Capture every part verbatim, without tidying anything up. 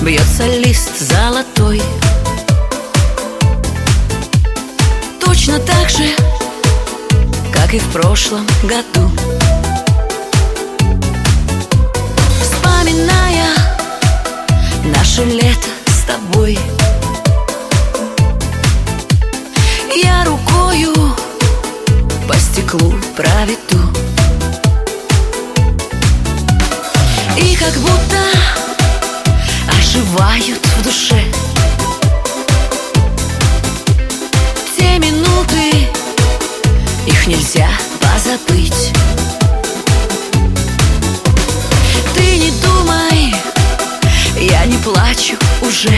бьется лист золотой. Точно так же, как и в прошлом году, вспоминая наше лето с тобой, я рукою по стеклу проведу, и как будто оживают в душе те минуты, их нельзя позабыть. Ты не думай, я не плачу уже,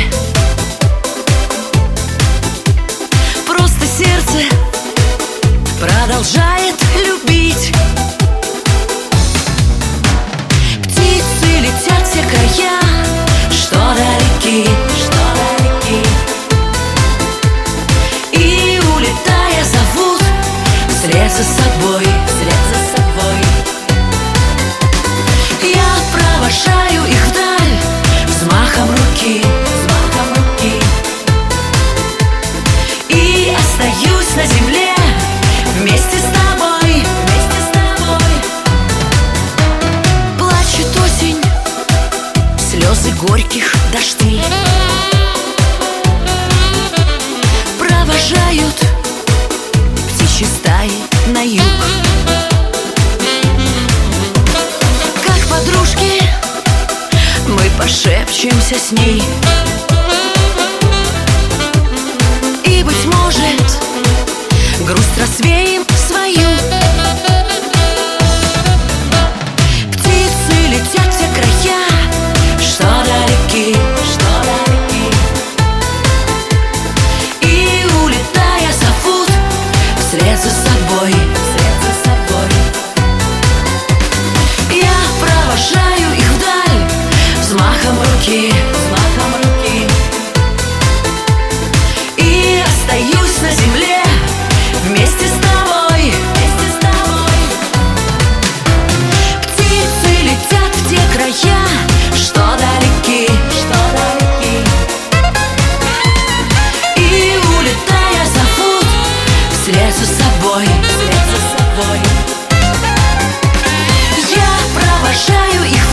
просто сердце продолжает любить. Птицы летят в те края, что далеки, что далеки, и улетая зовут вслед за собой, вслед за собой. Я провожаю их вдаль взмахом руки, взмахом руки, и остаюсь на земле вместе с тобой, вместе с тобой. Плачет осень, слезы горьких дождей провожают птичьи стаи на юг. Как подружки мы пошепчемся с ней, и, быть может, грусть развеем свою. Птицы летят в те края, что далеки, что далеки, и улетая зовут вслед за собой, вслед за собой. Я провожаю их вдаль взмахом руки, взмахом руки, и остаюсь на земле вместе с тобой, вместе с тобой. Птицы летят в те края, что далеки, что далеки, и улетая зовут вслед за собой, вслед за собой. Я провожаю их